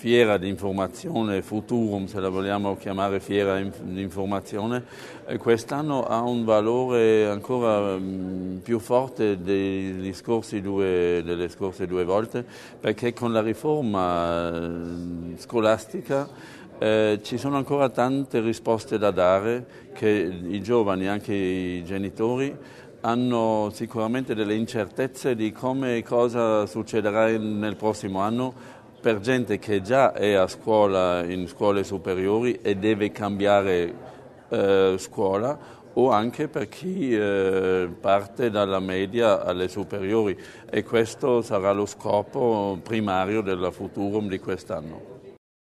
fiera di informazione, Futurum, se la vogliamo chiamare fiera di informazione, quest'anno ha un valore ancora più forte delle scorse due volte, perché con la riforma scolastica ci sono ancora tante risposte da dare che i giovani, anche i genitori, hanno sicuramente delle incertezze di come e cosa succederà nel prossimo anno per gente che già è a scuola, in scuole superiori e deve cambiare scuola, o anche per chi parte dalla media alle superiori, e questo sarà lo scopo primario della Futurum di quest'anno.